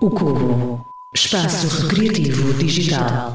O Cubo, espaço recreativo digital.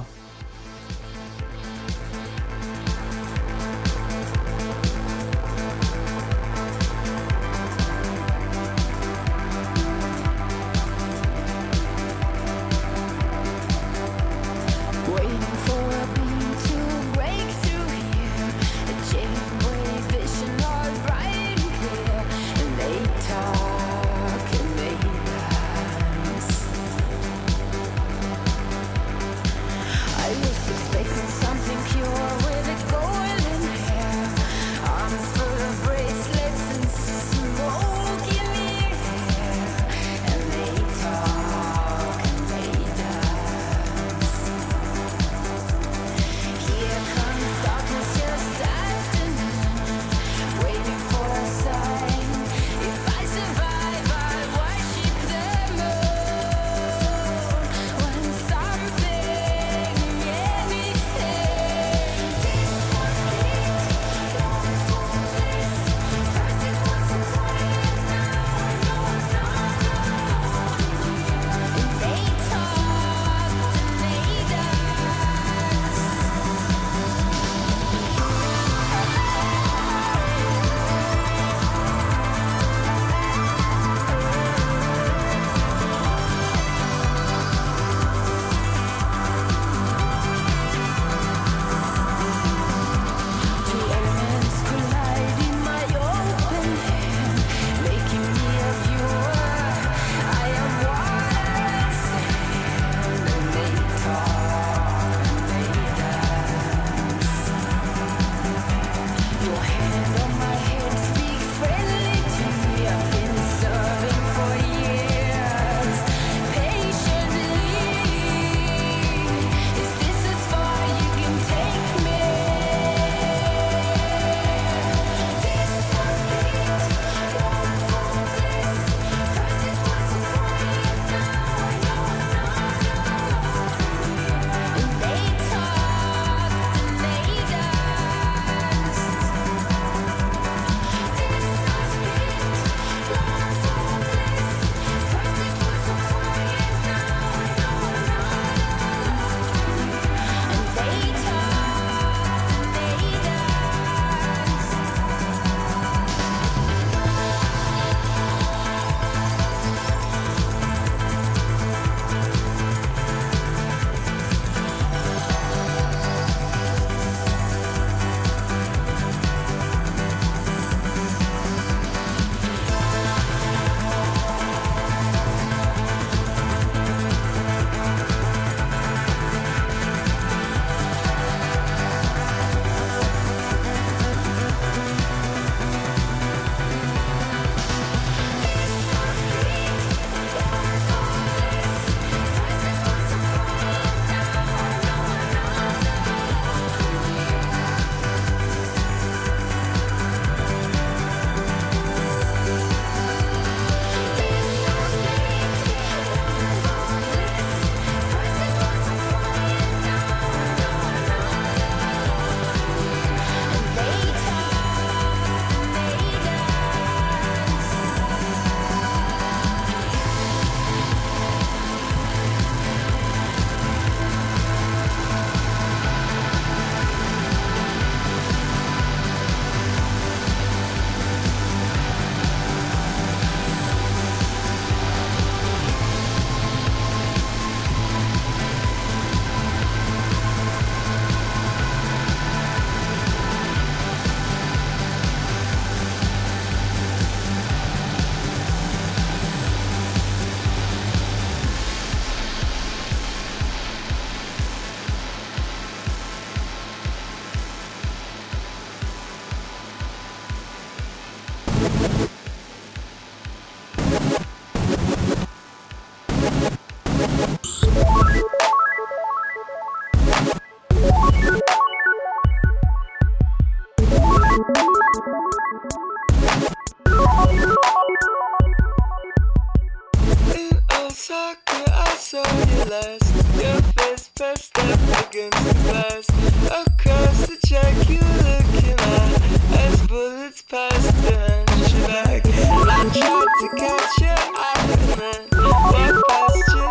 Tried to catch your eye and then walk past you.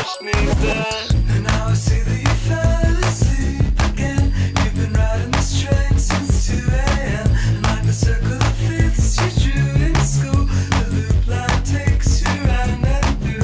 pushed me back. And now I see that you fell asleep again. You've been riding this train since 2 a.m. And like the circle of fifths you drew in school, the loop line takes you round and through.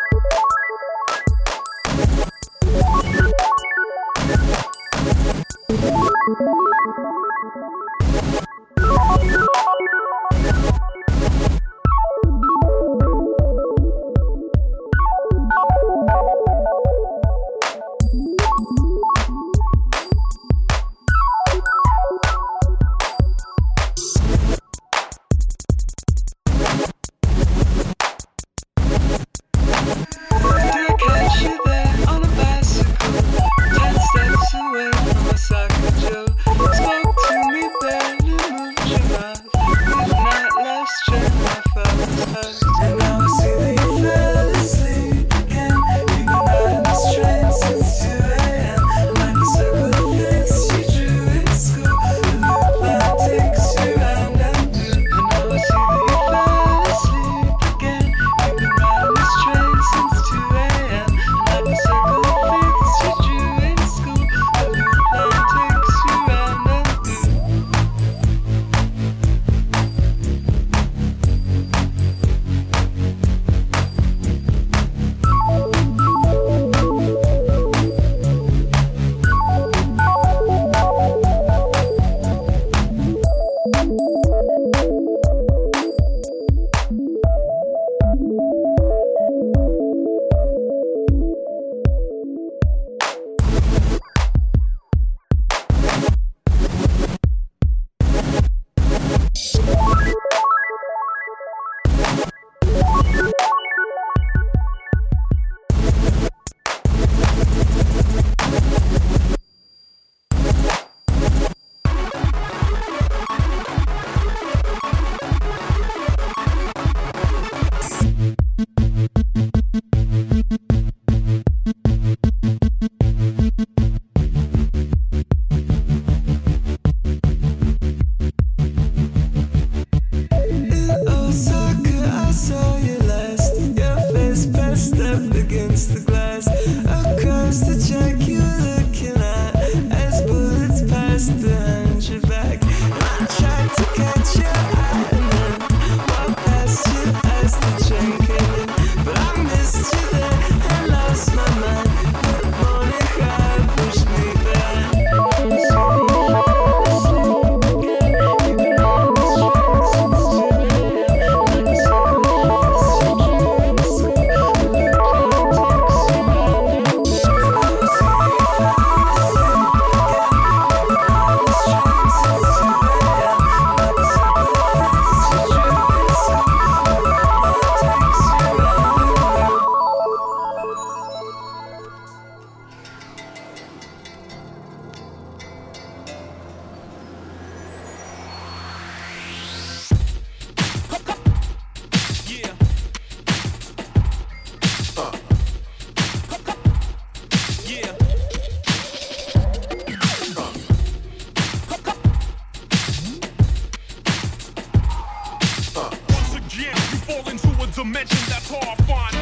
dimension that's horrifying.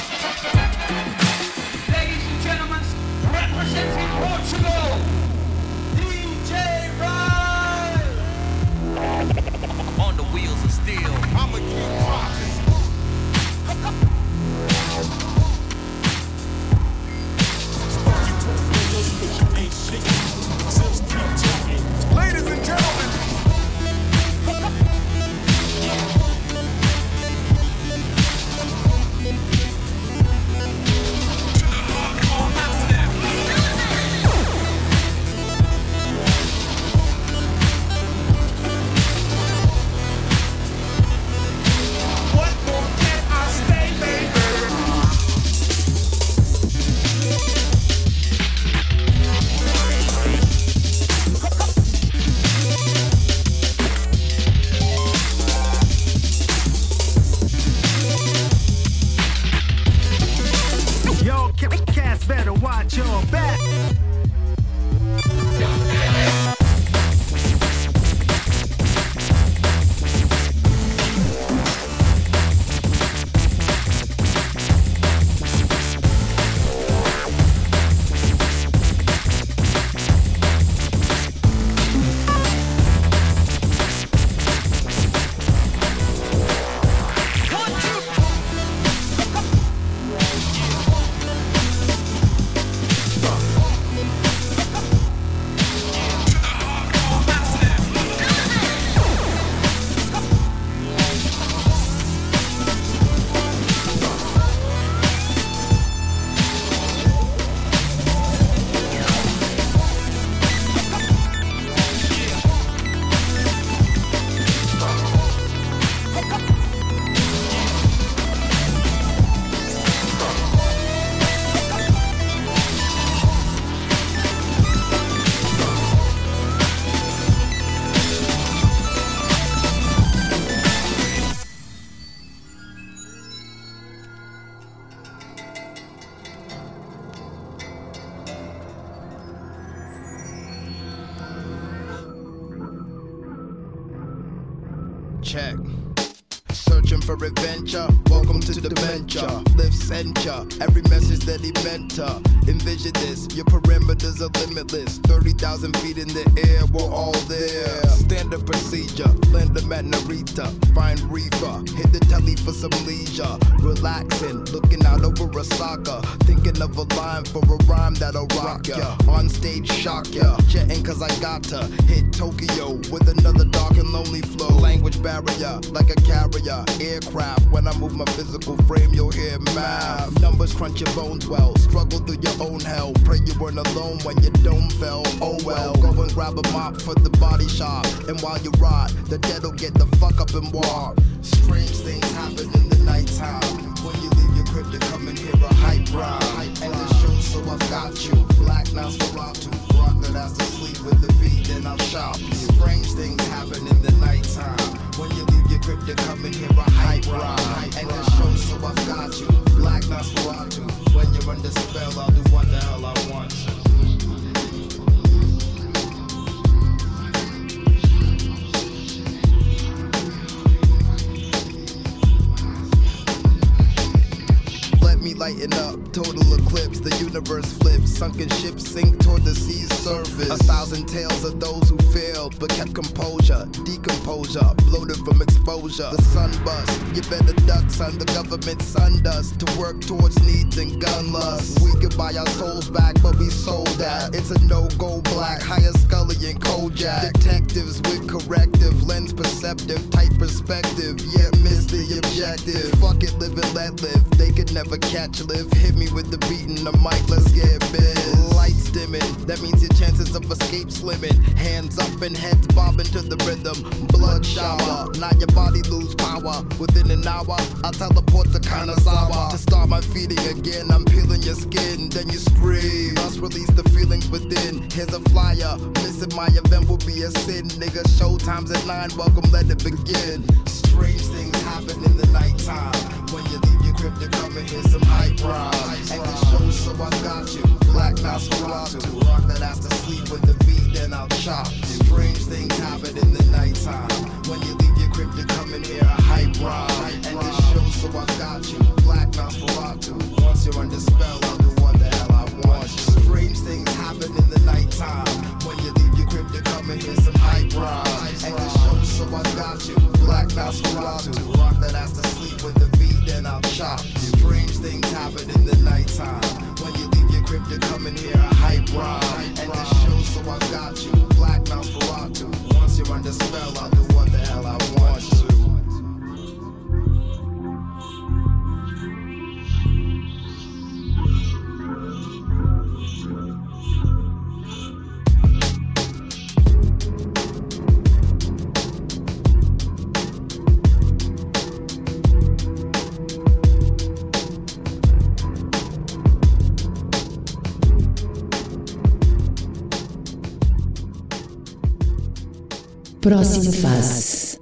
Ladies and gentlemen, representing Portugal, DJ Ryan. On the wheels of steel. I'ma keep rocking. Ladies and gentlemen. Check. Searching for adventure, welcome to dementia. Live censure, every message that he meant to. Envision this, your perimeters are limitless. 30,000 feet in the air, we're all there. Standard procedure, land them at Narita. Find reefer, hit the telly for some leisure. Relaxing, looking out over Osaka. Thinking of a line for a rhyme that'll rock ya. On stage, shock ya. Jetting cause I got to hit Tokyo with another dark and lonely flow. Language barrier, like a carrier. Aircraft, when I move my physical frame, you'll hear math. Numbers crunch your bones well. Struggle through your own hell. Pray you weren't alone when your dome fell. Oh well, go and grab a mop for the body shop. And while you rot, the dead'll get the fuck up and walk. Strange things happen in the nighttime. When you leave your crib to come and hear a hype rhyme. And the show, so I've got you. Black Nosferatu, rock that has to sleep with the beat, then I'll shop. Strange things happen in the nighttime. When you leave your crib to come and hear a hype rhyme. And the show, so I've got you. Black Nosferatu, when you're under spell, I'll do what the hell I want to. Lighten up, total eclipse, the universe flips. Sunken ships sink toward the sea's surface. 1,000 tales of those who failed but kept composure. Decomposure, bloated from exposure. The sun bust, you better duck, son. The government sunned us to work towards needs and gun lust. We could buy our souls back, but we sold that. It's a no-go black, higher Scully and Kojak. Detectives with corrective, lens perceptive, tight perspective, yet miss the objective. Fuck it, live and let live. They could never catch live. Hit me with the beat and the mic, let's get biz. Lights dimming, that means your chances of escape slimming. Hands up and heads bobbing to the rhythm. Blood shower, now your body lose power. Within an hour, I'll teleport to Kanazawa. To start my feeding again, I'm peeling your skin, then you scream. Thus release the feelings within. Here's a flyer, missing my event will be a sin. Nigga, showtime's at 9, welcome, let it begin. Strange things happen in the nighttime. When you leave your crib to come and hear some hype rhymes. And the show, so I got you. Black Nosferatu, rock that has to sleep with the beat, then I'll chop. Strange things happen in the nighttime. When you leave your crib to come and hear a hype rhyme. And the show, so I got you. Black Nosferatu, once you're under spell, I'll do what the hell I want. Strange things happen in the nighttime. When you leave your crib to come and hear some hype rhymes. And the show, so I got you. Black Nosferatu, rock that has to sleep with the beat, then I'll chop. Strange things happen in the nighttime. When you leave your crib to come and hear a hype rhyme. And the show, so I got you. Black Nosferatu, once you're under spell, I'll do what the hell I want to. Próxima fase.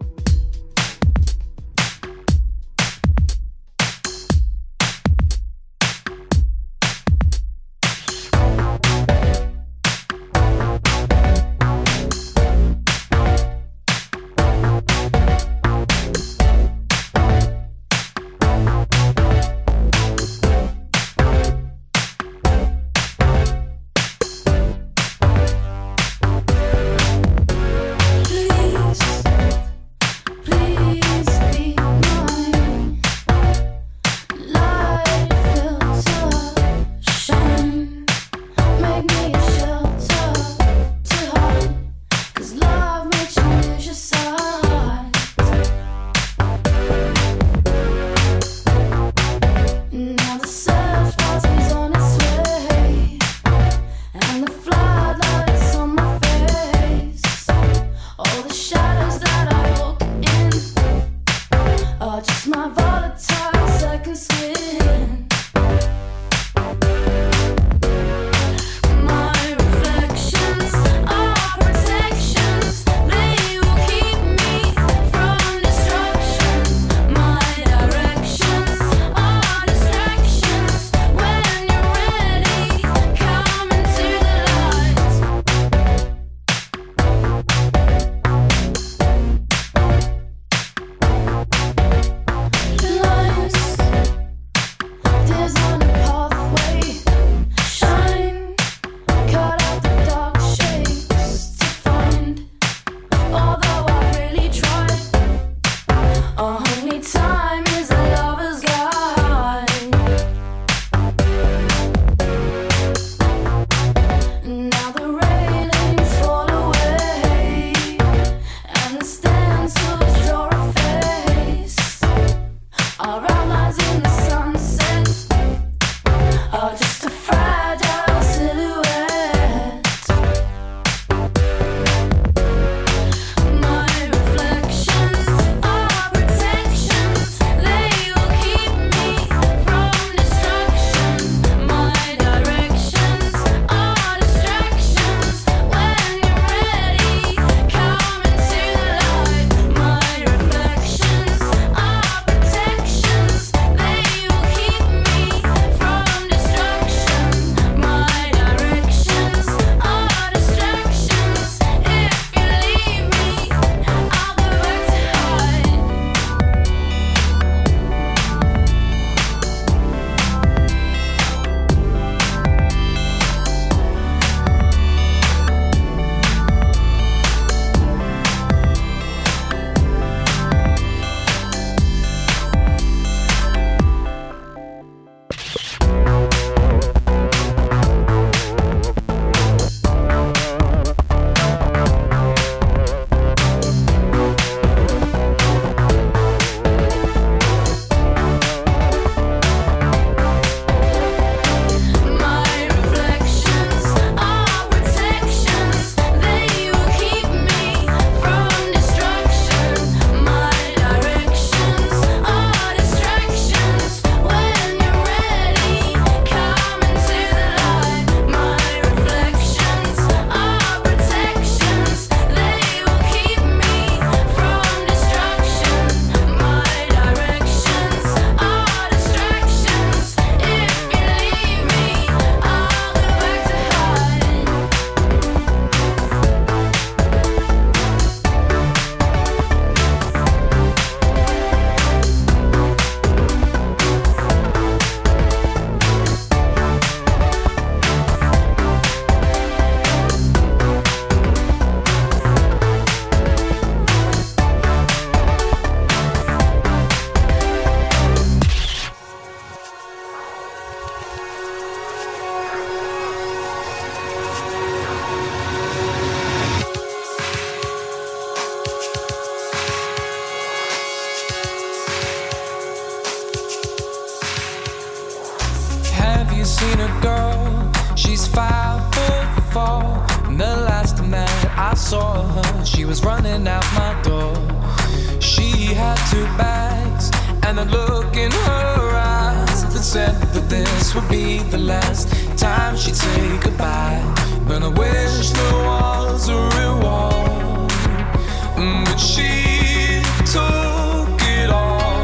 she was running out my door. She had 2 bags and a look in her eyes that said that this would be the last time she'd say goodbye. But I wish there was a reward, but she took it all.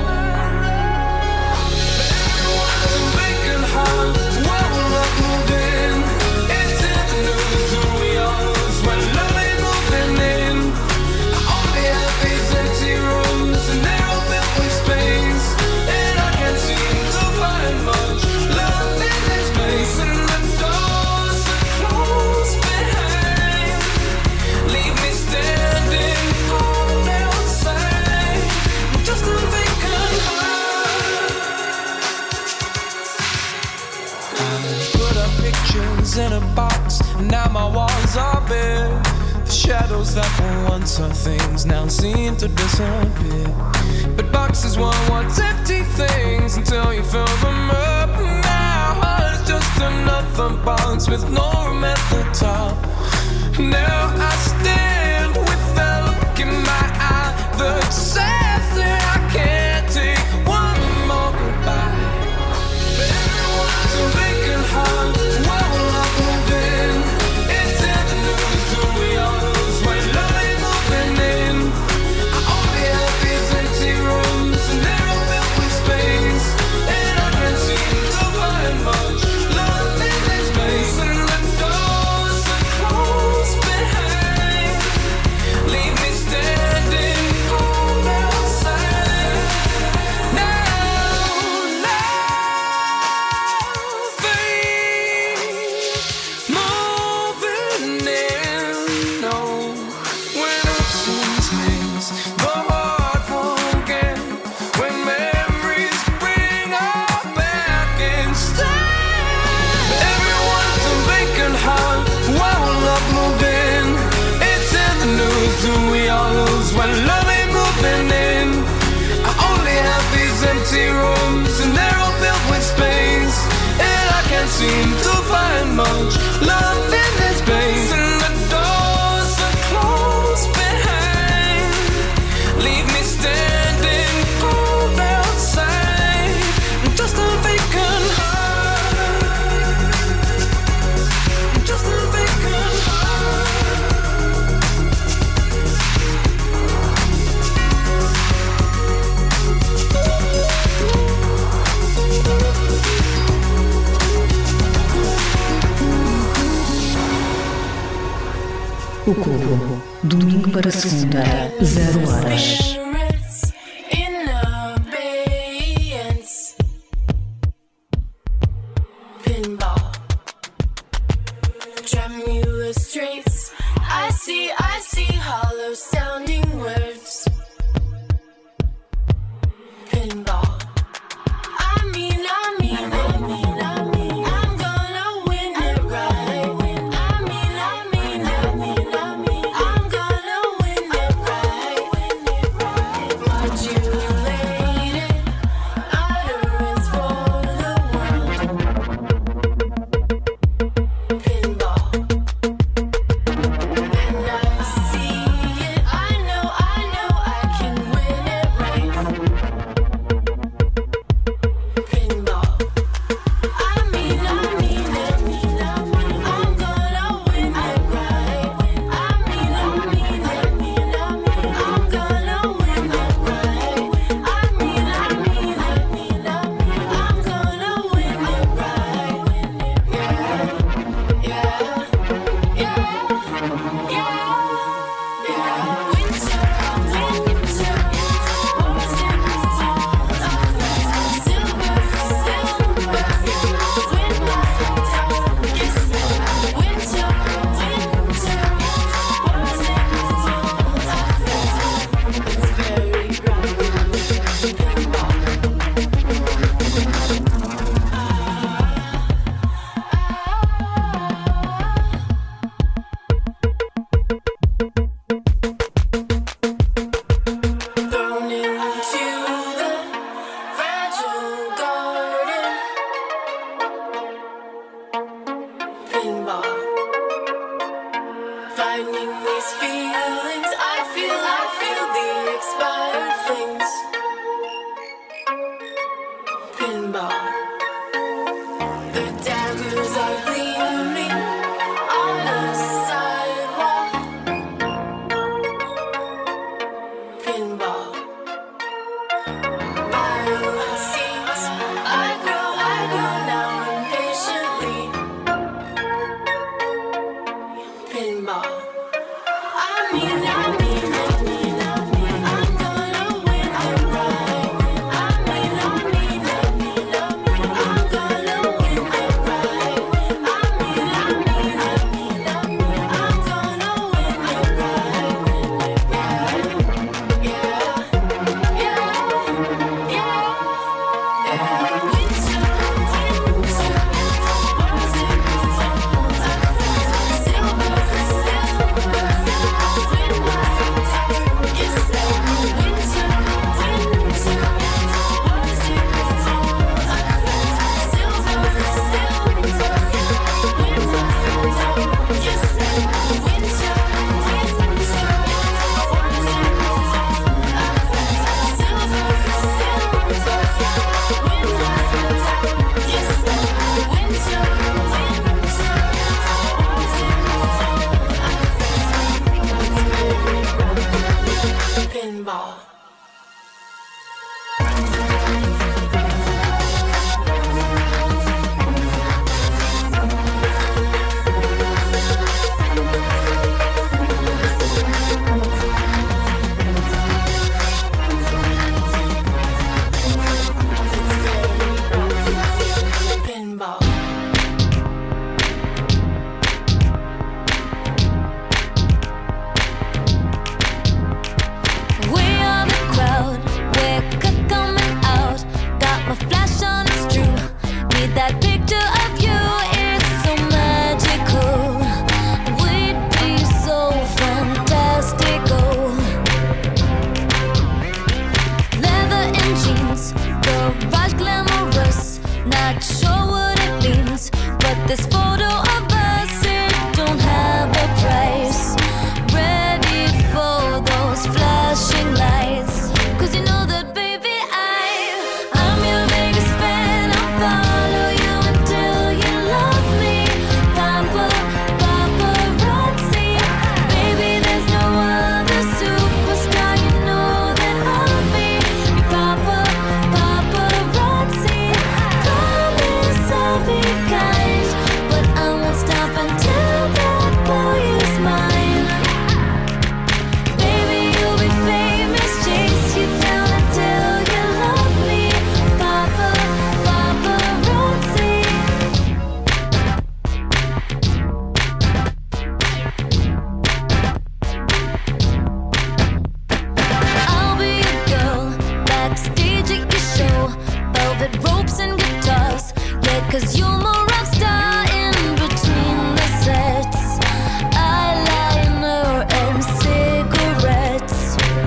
Everyone's a vacant heart, well, love moved in. It's in the news and we all lose when love ain't moving in. I only have these empty rooms and they're all filled with space, and I can't seem to find much love in this place. And the doors are closed behind, leave me standing cold outside, just a vacant heart. I put up pictures in a box, and now my walls are bare. The shadows that were once our things now seem to disappear. But boxes weren't once empty things until you fill them up. Now it's just another box with no room at the top. Now I stand with that look in my eye that says that I can't take one more goodbye. Everyone's a vacant heart, well, love moved in. It's in the news and we all lose when love ain't moving in. I only have these empty rooms and they're all filled with space, and I can't seem to find much love in this place. And the doors are closed behind, leave me standing cold outside. Now moving in, no. When absence makes the heart forget, when memories bring us back instead. Everyone's a vacant heart, while love moved in. It's in the news and we all lose when love ain't moving in. I only have these empty rooms and they're all filled with space, and I can't seem to find much love in this place. And the doors are closed behind, leave me standing cold outside, just a vacant heart, just a vacant heart. O Corpo, domingo para segunda, 0 horas. In abeyance, pinball, tremulous traits. I see hollow sounding words. Pinball. I mean, I'm gonna win it right. I mean, I'm gonna win it right. pinball. Pinball. We are the crowd, we're coming out. Got my flash on, it's true. Need that picture of you, it's so magical. We'd be so fantastical. Leather and jeans, garage glamorous. Not sure what it means, but this photo of us, it don't have a price. Ready for those flashing lights, 'cause you know that baby I'm your biggest fan. I'll follow you until you love me. Paparazzi, baby there's no other superstar. You know that I'll be your paparazzi. Promise I'll be kind, but I won't stop until that boy is mine. Baby, you'll be famous, chase you down until you love me. Paparazzi. I'll be your girl, backstage at your show. Velvet ropes and guitars, yeah, 'cause you're my rock star in between the sets. Eyeliner and cigarettes.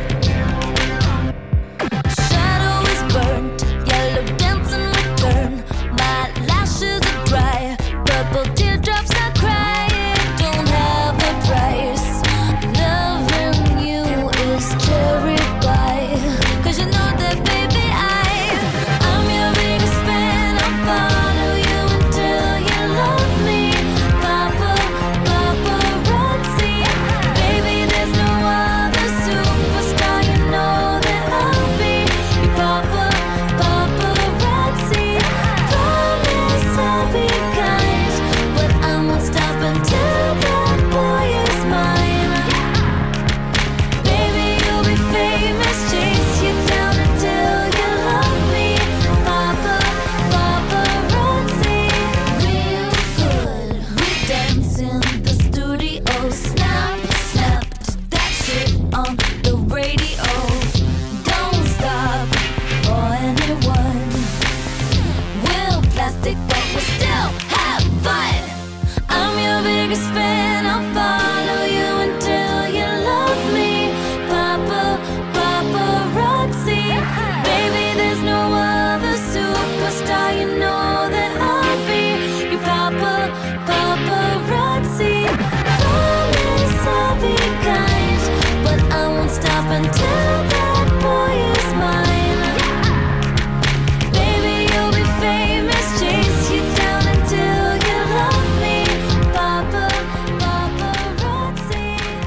Shadow is burnt, yellow dancing return. My lashes are dry, purple teardrops I cry. It don't have a price. Loving you is cherry pie, 'cause you know that baby I'm your biggest fan. I'll follow you until you love me. Paparazzi, baby there's no other superstar. You know that I'll be your paparazzi. Promise I'll be kind, but I won't stop until that boy is mine. Baby you'll be famous, chase you down until you love me. Paparazzi, real good. We dance in the studio, snapped that shit on the radio. Don't stop for anyone. We're plastic, but we still have fun. I'm your biggest fan. I'll follow you until you love me. Paparazzi, baby there's no other superstar. You know that I'll be your paparazzi. Promise I'll be kind, but I won't stop until that boy is mine. Baby you'll be famous, chase you down until you love me. Paparazzi.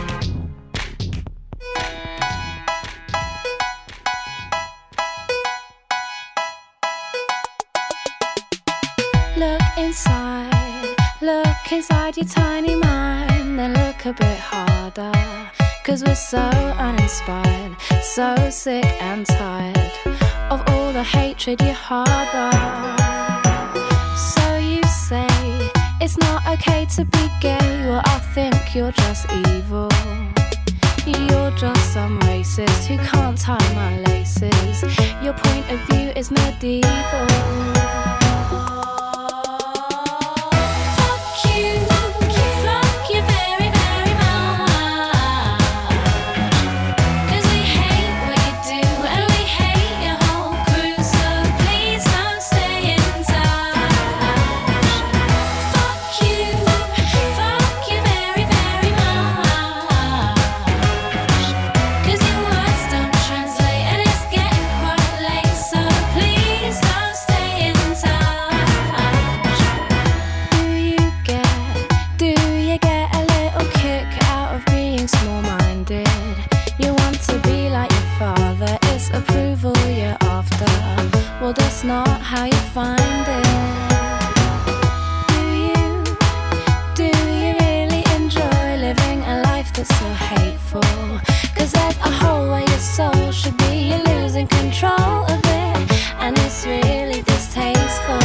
Look inside your tiny mind, then look a bit harder. 'Cause we're so uninspired, so sick and tired of all the hatred you harbor. So you say it's not okay to be gay. Well, I think you're just evil. You're just some racist who can't tie my laces. Your point of view is medieval. Fuck you very, very much. 'Cause we hate what you do and we hate your whole crew. So please don't stay in touch. Fuck you very, very much. 'Cause your words don't translate and it's getting quite late. So please don't stay in touch. Do you get a little kick out of being small-minded? You want to be like your father. It's approval you're after. Well, that's not how you find it. Do you really enjoy living a life that's so hateful? 'Cause there's a hole where your soul should be. You're losing control of it, and it's really distasteful.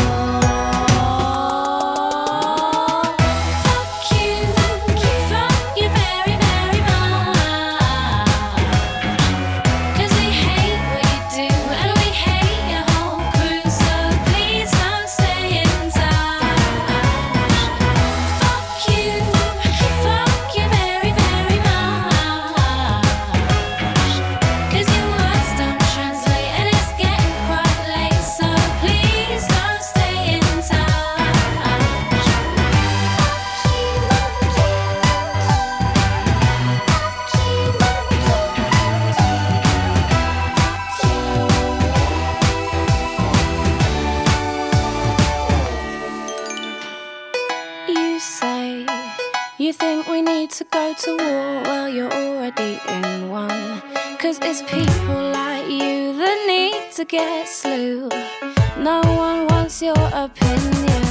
To go to war, well, you're already in one. 'Cause it's people like you that need to get slew. No one wants your opinion.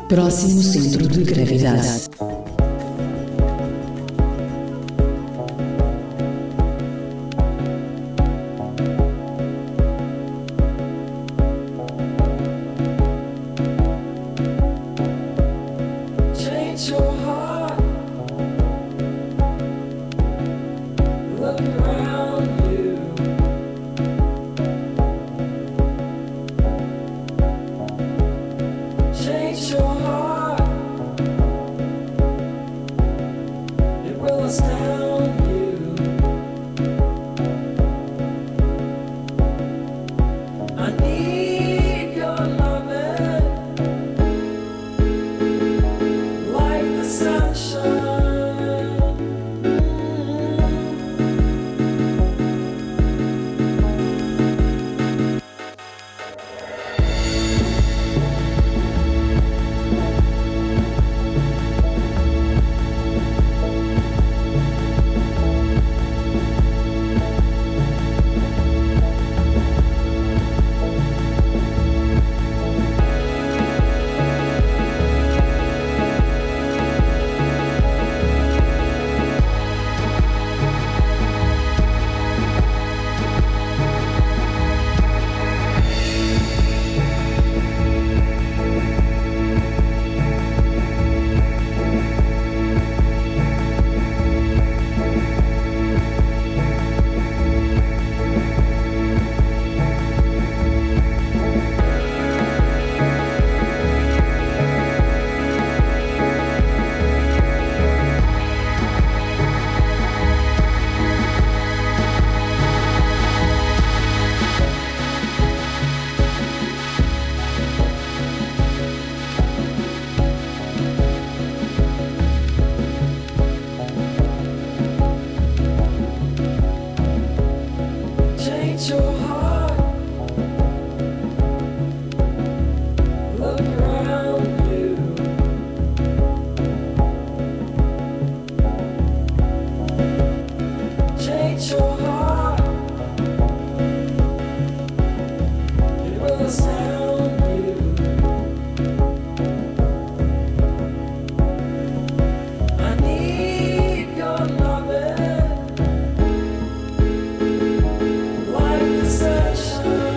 Próximo centro de gravidade. Change your heart. Look around you. Change your heart. It will astound you. I need your loving. Like the sunshine. Change your heart. Look around you. Change your heart. It will astound you. I need your loving. Like the sunshine.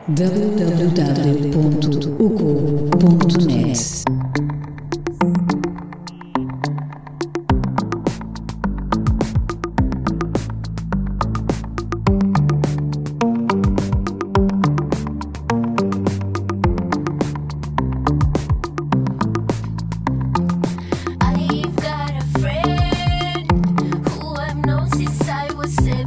www.uco.net. I've got a friend who I've known since I was 7.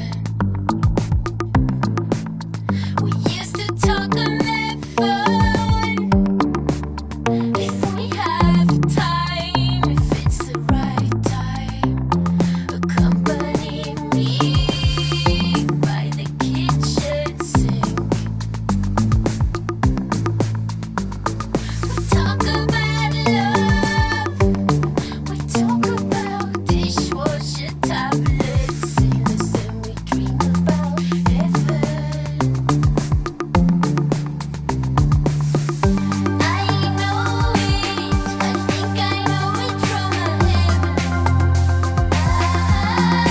We used to talk on the phone. If we have time, if it's the right time, accompany me by the kitchen sink. We talk about love. We talk about dishwasher tablets, sailors, and we dream about heaven. I know it. I think I know it from heaven.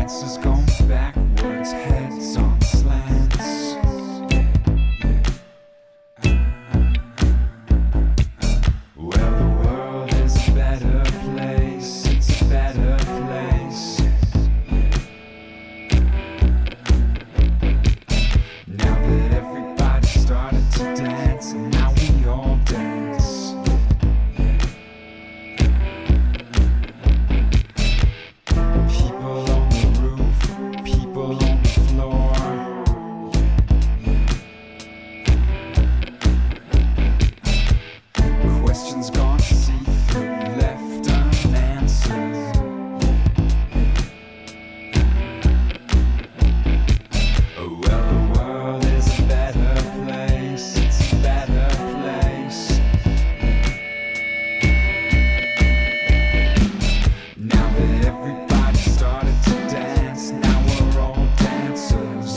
dancers going backwards, heads on slants. Well, the world is a better place, it's a better place. Now that everybody started to dance, and now we all dance. People on the roof, people on the floor. Questions gone see-through, left unanswered. Oh, well, the world is a better place, it's a better place. Now that everybody started to dance, now we're all dancers.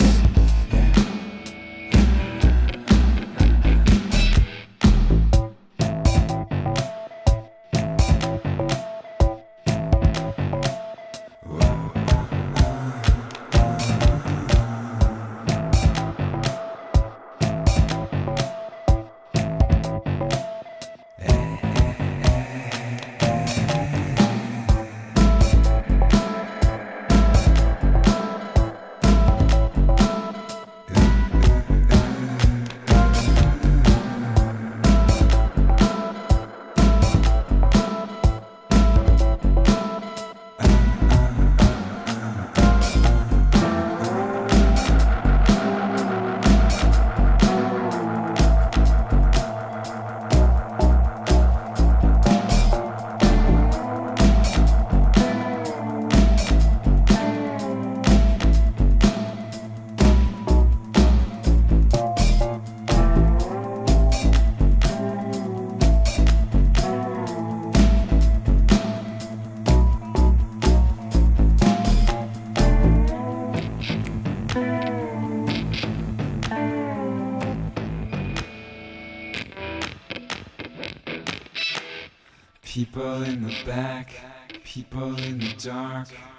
People in the back, people in the dark.